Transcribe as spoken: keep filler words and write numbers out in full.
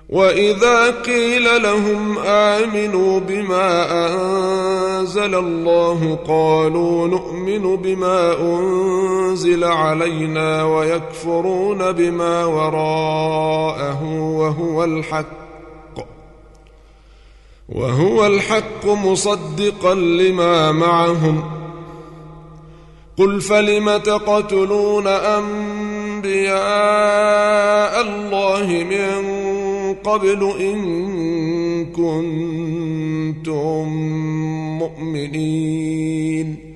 وإذا قيل لهم آمنوا بما أنزل الله قالوا نؤمن بما أنزل علينا ويكفرون بما وراءه وهو الحق وهو الحق مصدقا لما معهم قل فلم تقتلون أنبياء الله من قبل إن كنتم مؤمنين